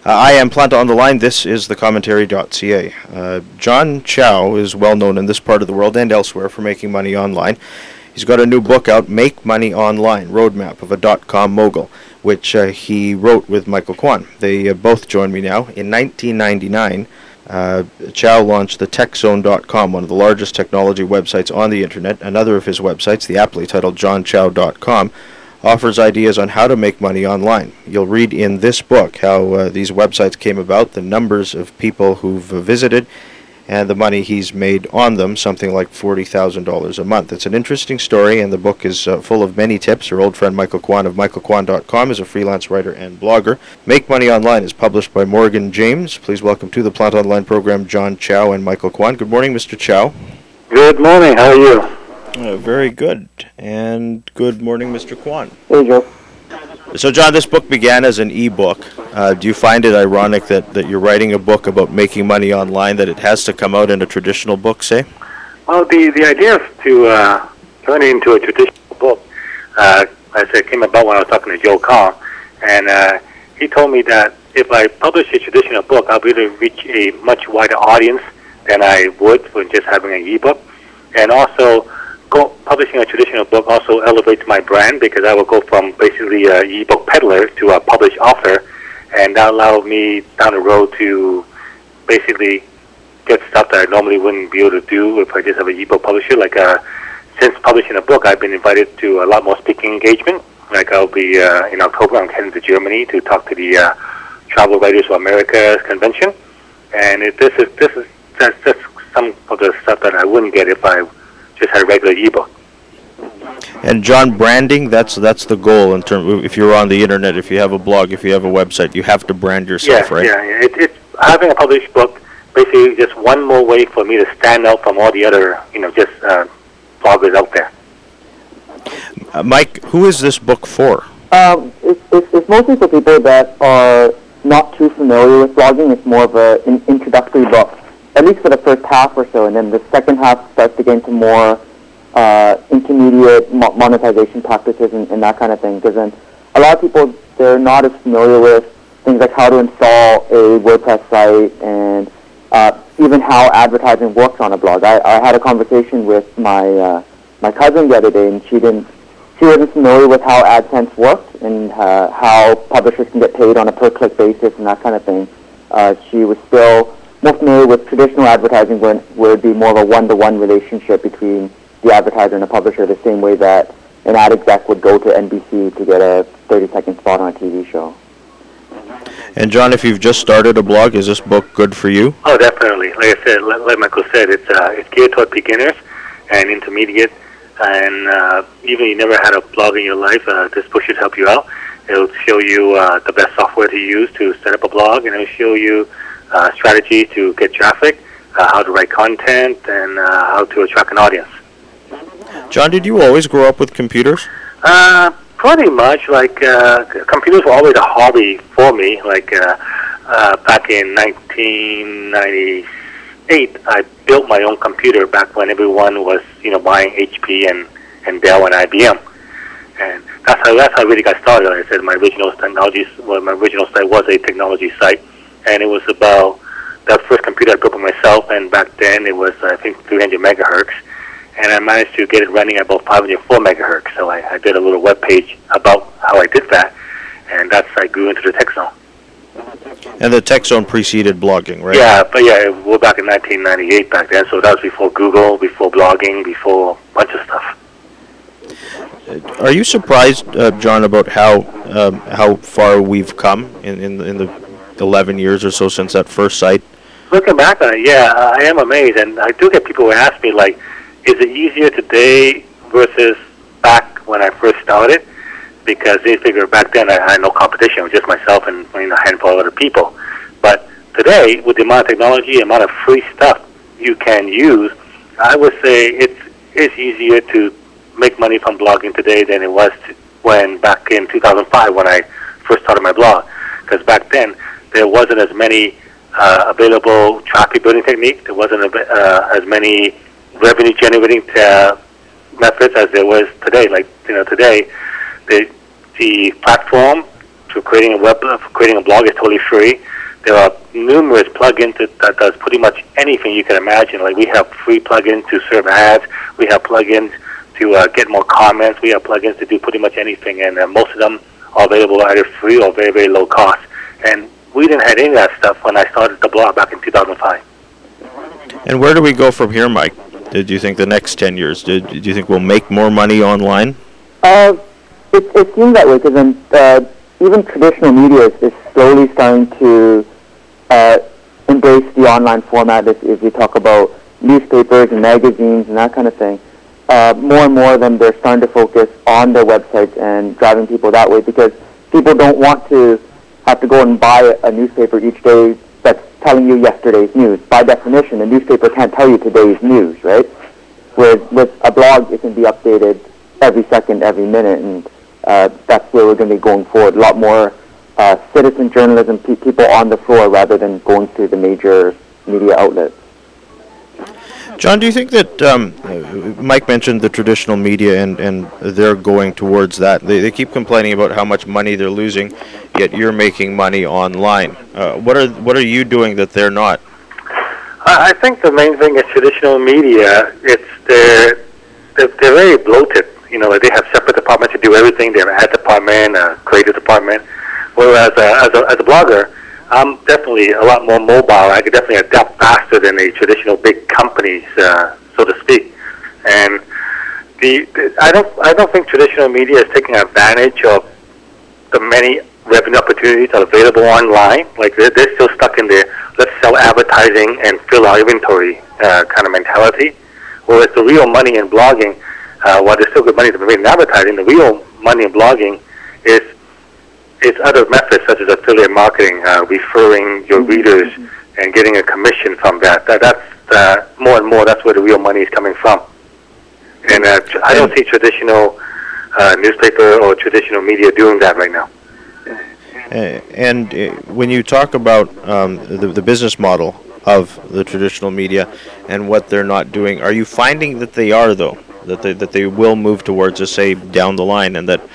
I am Planta on the Line. This is thecommentary.ca. John Chow is well known in this part of the world and elsewhere for making money online. He's got a new book out, Make Money Online, Roadmap of a Dot-Com Mogul, which he wrote with Michael Kwan. They both join me now. In 1999, Chow launched the TechZone.com, one of the largest technology websites on the internet. Another of his websites, the aptly titled JohnChow.com, offers ideas on how to make money online. You'll read in this book how these websites came about, the numbers of people who've visited, and the money he's made on them, something like $40,000 a month. It's an interesting story, and the book is full of many tips. Our old friend Michael Kwan of michaelkwan.com is a freelance writer and blogger. Make Money Online is published by Morgan James. Please welcome to the Plant Online program John Chow and Michael Kwan. Good morning, Mr. Chow. Good morning. How are you? Very good. And good morning, Mr. Kwan. Hey, Joe. So, John, this book began as an e-book. Do you find it ironic that you're writing a book about making money online, that it has to come out in a traditional book, say? Well, the idea is to turn it into a traditional book. As I said, came about when I was talking to Joe Kahn, and he told me that if I publish a traditional book, I'll be able to reach a much wider audience than I would with just having an e-book. And also, publishing a traditional book also elevates my brand, because I will go from basically an e-book peddler to a published author, and that allowed me down the road to basically get stuff that I normally wouldn't be able to do if I just have an e-book publisher. Like since publishing a book, I've been invited to a lot more speaking engagement. Like I'll be in October, I'm heading to Germany to talk to the Travel Writers of America convention, and this is just some of the stuff that I wouldn't get if I just had a regular ebook. And John, branding, that's the goal in terms of, if you're on the internet, if you have a blog, if you have a website, you have to brand yourself, right? Yeah. It's having a published book, basically just one more way for me to stand out from all the other, bloggers out there. Mike, who is this book for? It's mostly for people that are not too familiar with blogging. It's more of an introductory book, at least for the first half or so, and then the second half starts to get into more intermediate monetization practices and that kind of thing. Because then a lot of people, they're not as familiar with things like how to install a WordPress site and even how advertising works on a blog. I had a conversation with my cousin the other day, and she wasn't familiar with how AdSense worked and how publishers can get paid on a per-click basis and that kind of thing. She was still more familiar with traditional advertising, where it'd be more of a one-to-one relationship between the advertiser and the publisher, the same way that an ad exec would go to NBC to get a 30-second spot on a TV show. And John, if you've just started a blog, is this book good for you? Oh, definitely. Like I said, like Michael said, it's geared toward beginners and intermediate, and even if you never had a blog in your life, this book should help you out. It'll show you the best software to use to set up a blog, and it'll show you strategy to get traffic, how to write content, and how to attract an audience. John, did you always grow up with computers? Pretty much. Like computers were always a hobby for me. Like back in 1998, I built my own computer back when everyone was buying HP and Dell and IBM, and that's how I really got started. Like I said, my original site was a technology site, and it was about that first computer I built by myself. And back then it was, I think, 300 megahertz. And I managed to get it running at about 504 megahertz. So I did a little web page about how I did that, and I grew into the Tech Zone. And the Tech Zone preceded blogging, right? Yeah, we're back in 1998 back then, so that was before Google, before blogging, before a bunch of stuff. Are you surprised, John, about how far we've come in the 11 years or so since that first site? Looking back on it, I am amazed, and I do get people who ask me, like, is it easier today versus back when I first started? Because they figure back then I had no competition. It was just myself and a handful of other people. But today, with the amount of technology, the amount of free stuff you can use, I would say it's easier to make money from blogging today than it was when back in 2005 when I first started my blog. Because back then, there wasn't as many available traffic building techniques. There wasn't as many revenue generating methods as there was today. Like today, the platform to creating a blog is totally free. There are numerous plugins that does pretty much anything you can imagine. Like we have free plugins to serve ads. We have plugins to get more comments. We have plugins to do pretty much anything, and most of them are available either free or very, very low cost. And we didn't have any of that stuff when I started the blog back in 2005. And where do we go from here, Mike? Do you think the next 10 years, do you think we'll make more money online? It seems that way because even traditional media is slowly starting to embrace the online format. If you talk about newspapers and magazines and that kind of thing, more and more of them, they're starting to focus on their websites and driving people that way because people don't want to have to go and buy a newspaper each day that's telling you yesterday's news. By definition, a newspaper can't tell you today's news, right? Whereas with a blog, it can be updated every second, every minute, and that's where we're going to be going forward. A lot more citizen journalism, people on the floor rather than going through the major media outlets. John, do you think that Mike mentioned the traditional media and they're going towards that? They keep complaining about how much money they're losing, yet you're making money online. What are you doing that they're not? I think the main thing is traditional media. They're very bloated. You know, like they have separate departments to do everything. They have an ad department, a creative department. Whereas as a blogger, I'm definitely a lot more mobile. I could definitely adapt faster than a traditional big companies, so to speak. And I don't think traditional media is taking advantage of the many revenue opportunities that are available online. Like they're still stuck in the let's sell advertising and fill our inventory kind of mentality. Whereas the real money in blogging, while there's still good money to be made in advertising, the real money in blogging is other methods such as affiliate marketing, referring your readers and getting a commission from that. That's more and more, that's where the real money is coming from. And I don't see traditional newspaper or traditional media doing that right now. And when you talk about the business model of the traditional media and what they're not doing, are you finding that they are, though? That they will move towards, say, down the line, and that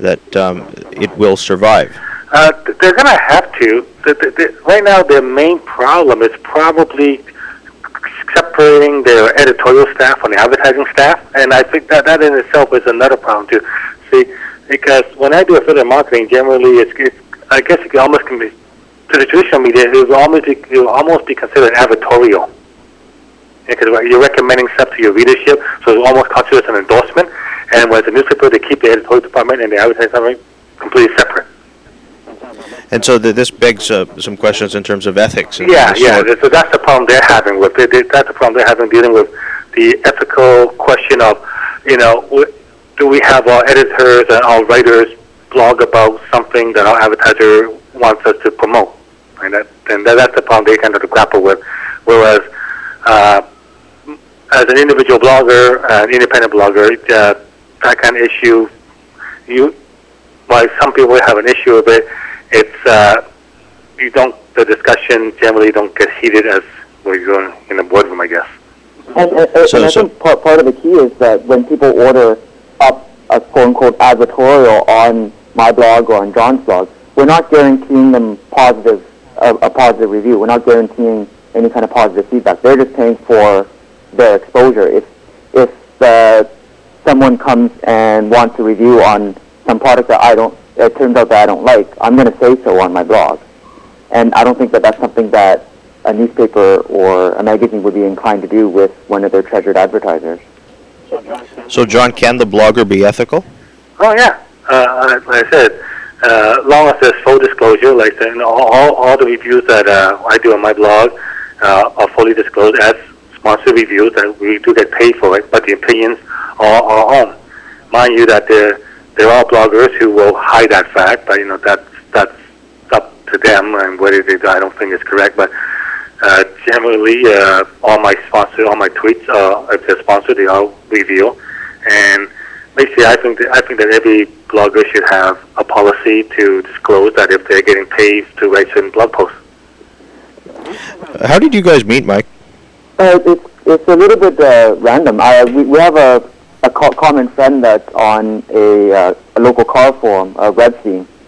it will survive? They're going to have to. Right now, their main problem is probably separating their editorial staff from the advertising staff, and I think that in itself is another problem too. See, because when I do affiliate marketing, generally, I guess it almost can be, to the traditional media, it will almost be considered advertorial. Because you're recommending stuff to your readership, so it's almost considered an endorsement. And with the newspaper, they keep the editorial department and the advertising department completely separate. And so this begs some questions in terms of ethics. So that's the problem they're having with it. That's the problem they're having dealing with the ethical question of, do we have our editors and our writers blog about something that our advertiser wants us to promote? And that's the problem they kind of grapple with. Whereas as an individual blogger, an independent blogger, that kind of issue, while some people have an issue with it, the discussion generally don't get heated as we're going in the boardroom, I guess. And I think part of the key is that when people order up a quote-unquote advertorial on my blog or on John's blog, we're not guaranteeing them a positive review. We're not guaranteeing any kind of positive feedback. They're just paying for their exposure. If someone comes and wants a review on some product that it turns out that I don't like, I'm going to say so on my blog. And I don't think that that's something that a newspaper or a magazine would be inclined to do with one of their treasured advertisers. So, John, can the blogger be ethical? Oh, yeah. Like I said, as long as there's full disclosure, like all the reviews that I do on my blog are fully disclosed as sponsored reviews, and we do get paid for it, but the opinions are our own. Mind you that there are bloggers who will hide that fact, but that's up to them, and whether they do, I don't think is correct. But generally, all my tweets, if they're sponsored, they all reveal. And basically, I think that every blogger should have a policy to disclose that if they're getting paid to write certain blog posts. How did you guys meet, Mike? It's a little bit random. We have a common friend that's on a local car forum, Red Scene,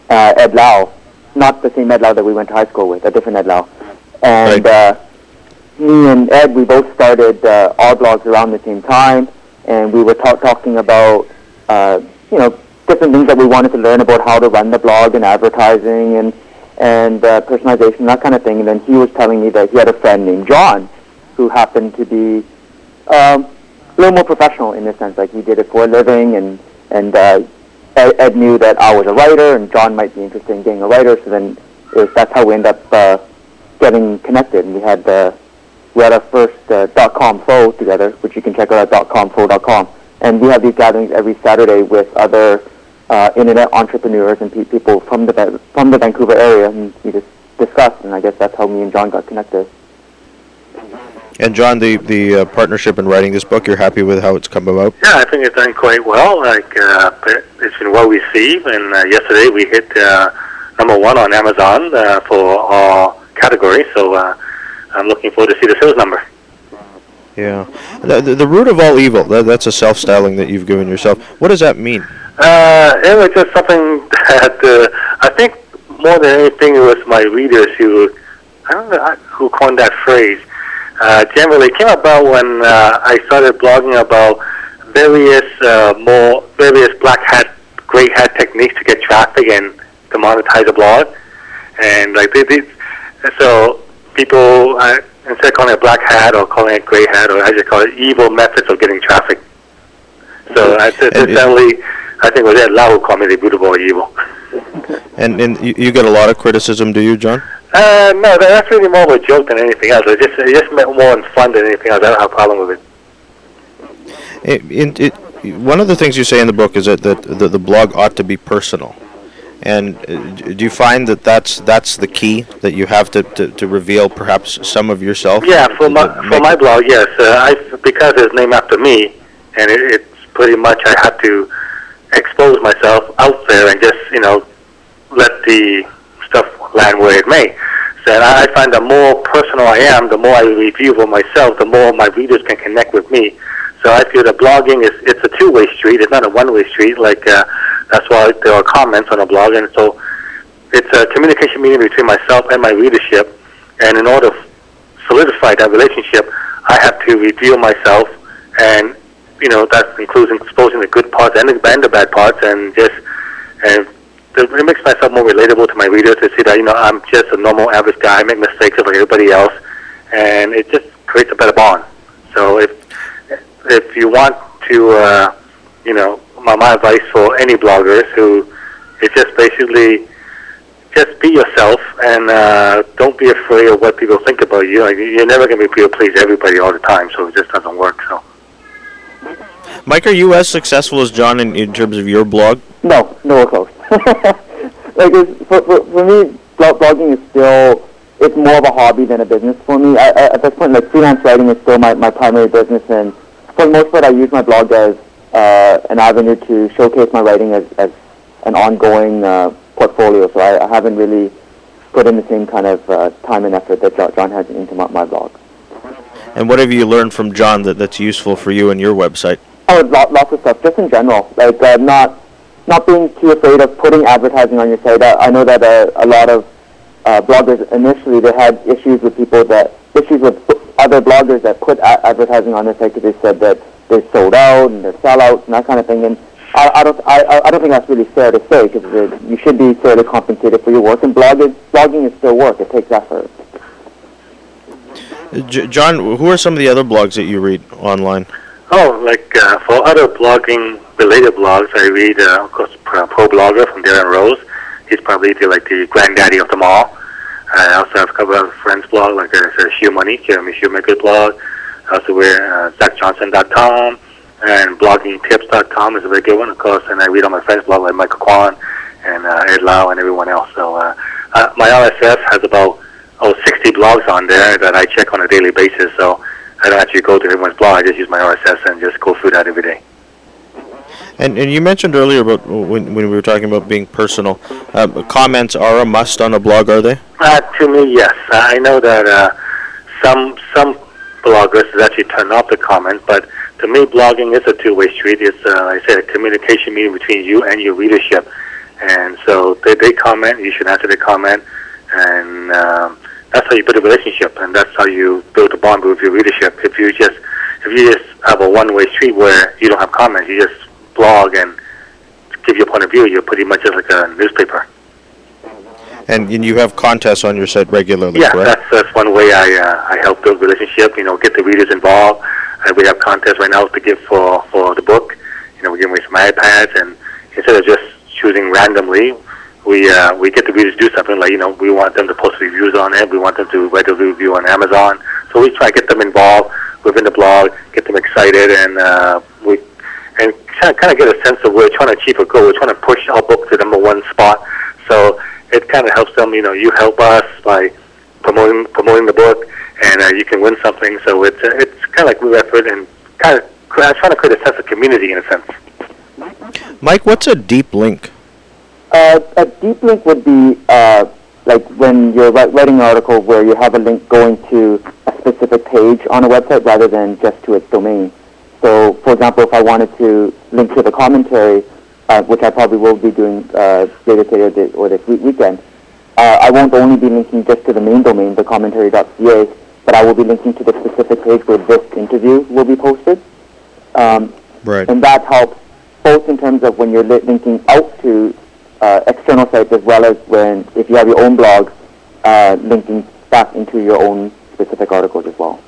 Ed Lau, not the same Ed Lau that we went to high school with, a different Ed Lau. And me and Ed, we both started our blogs around the same time, and we were talking about, different things that we wanted to learn about how to run the blog and advertising and personalization, that kind of thing. And then he was telling me that he had a friend named John who happened to be a little more professional in this sense. Like, he did it for a living, and Ed knew that I was a writer, and John might be interested in getting a writer. So then that's how we ended up getting connected. And we had our first .com Fo together, which you can check out at .comfo.com. And we have these gatherings every Saturday with other internet entrepreneurs and people from the Vancouver area, and we just discuss. And I guess that's how me and John got connected. And John, the partnership in writing this book, you're happy with how it's come about? Yeah, I think it's done quite well. Like, it's been well received, and yesterday we hit number 1 on Amazon for our category. So I'm looking forward to see the sales number. Yeah. The root of all evil, that's a self-styling that you've given yourself. What does that mean? It was just something that I think more than anything it was my readers who, I don't know who coined that phrase. Generally, it came about when I started blogging about various black hat, gray hat techniques to get traffic and to monetize a blog. And like so people, instead of calling it black hat or calling it gray hat, or I just call it evil methods of getting traffic. So essentially, I think it was Ed Lau who called me the root of all evil. And you get a lot of criticism, do you, John? No, that's really more of a joke than anything else. It just meant more in fun than anything else. I don't have a problem with it. One of the things you say in the book is that the blog ought to be personal. And do you find that that's the key, that you have to reveal perhaps some of yourself? Yeah, for my blog, yes. Because it's named after me, and it's pretty much I have to expose myself out there and just, let the stuff land where it may. So I find the more personal I am, the more I review for myself, the more my readers can connect with me. So I feel that blogging it's a two-way street. It's not a one-way street. Like that's why there are comments on a blog, and so it's a communication medium between myself and my readership. And in order to solidify that relationship, I have to review myself, and that includes exposing the good parts and the bad parts, and it makes myself more relatable to my readers to see that I'm just a normal average guy. I make mistakes like everybody else, and it just creates a better bond. So if you want to, my advice for any bloggers who is just basically just be yourself and don't be afraid of what people think about you. Like, you're never going to be able to please everybody all the time, so it just doesn't work. So, Mike, are you as successful as John in terms of your blog? No, nowhere close. For me, blogging is still, it's more of a hobby than a business for me. At this point, like, freelance writing is still my primary business, and for the most part, I use my blog as an avenue to showcase my writing as an ongoing portfolio. So I haven't really put in the same kind of time and effort that John has into my blog. And what have you learned from John that's useful for you and your website? Oh, lots of stuff, just in general. Like, not being too afraid of putting advertising on your site. I know that a lot of bloggers initially, they had issues with other bloggers that put advertising on their site because they said that they're sold out and they're sellouts and that kind of thing. And I don't think that's really fair to say, because you should be fairly compensated for your work. And blogging is still work; it takes effort. John, who are some of the other blogs that you read online? Oh, like for other blogging-related blogs, I read, of course, Pro Blogger from Darren Rose. He's probably the granddaddy of them all. I also have a couple of friends' blogs, like there's Shoe Money, Jeremy Shoemaker's blog. I also read ZachJohnson.com, and BloggingTips.com is a very good one, of course. And I read on my friends' blog like Michael Kwan and Ed Lau and everyone else. So my RSS has about 60 blogs on there that I check on a daily basis. So I don't actually go to everyone's blog. I just use my RSS and just go through that every day. And you mentioned earlier about when we were talking about being personal, comments are a must on a blog, are they? To me, yes. I know that some bloggers actually turn off the comments, but to me, blogging is a two-way street. It's, like I said, a communication medium between you and your readership. And so they comment, you should answer their comment, and that's how you build a relationship, and that's how you build a bond with your readership. If you just have a one-way street where you don't have comments, you just blog and give your point of view, you're pretty much just like a newspaper. And you have contests on your site regularly, Yeah, correct? that's one way I help build relationship. Get the readers involved. We have contests right now to give for the book. We give away some iPads, and instead of just choosing randomly, we get the readers to do something like we want them to post reviews on it. We want them to write a review on Amazon. So we try to get them involved within the blog, get them excited, and we kind of get a sense of we're trying to achieve a goal. We're trying to push our book to number one spot. So it kind of helps them. You help us by promoting the book, and you can win something. So it's kind of like group effort, and kind of trying to create a sense of community in a sense. Mike, what's a deep link? A deep link would be like when you're writing an article where you have a link going to a specific page on a website rather than just to its domain. So, for example, if I wanted to link to the commentary, which I probably will be doing later today or this weekend, I won't only be linking just to the main domain, the commentary.ca, but I will be linking to the specific page where this interview will be posted. Right. And that helps both in terms of when you're linking out to external sites as well as if you have your own blog, linking back into your own specific articles as well.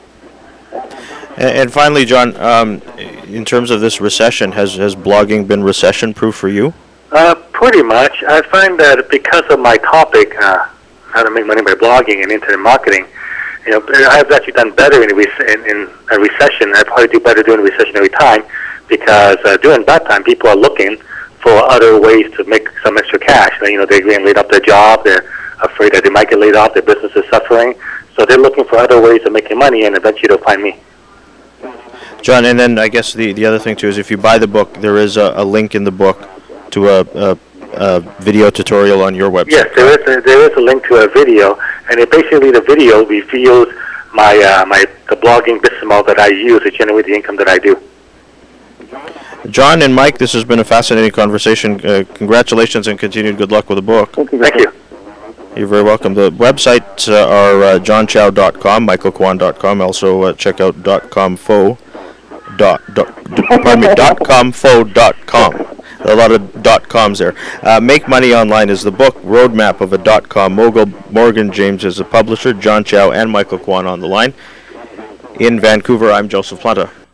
And finally, John, in terms of this recession, has blogging been recession-proof for you? Pretty much. I find that because of my topic, how to make money by blogging and internet marketing, I've actually done better in a recession. I probably do better during a recession every time because during that time, people are looking for other ways to make some extra cash. They're getting laid off their job. They're afraid that they might get laid off. Their business is suffering. So they're looking for other ways of making money, and eventually they'll find me. John, and then I guess the other thing, too, is if you buy the book, there is a link in the book to a video tutorial on your website. Yes, there is a link to a video, and basically the video reveals the blogging business model that I use to generate the income that I do. John and Mike, this has been a fascinating conversation. Congratulations and continued good luck with the book. Thank you. Thank you. You're very welcome. The websites are johnchow.com, michaelkwan.com. Also check out .comfo.com. A lot of .coms there. Make Money Online is the book. Roadmap of a .com mogul. Morgan James is the publisher. John Chow and Michael Kwan on the line. In Vancouver, I'm Joseph Planta.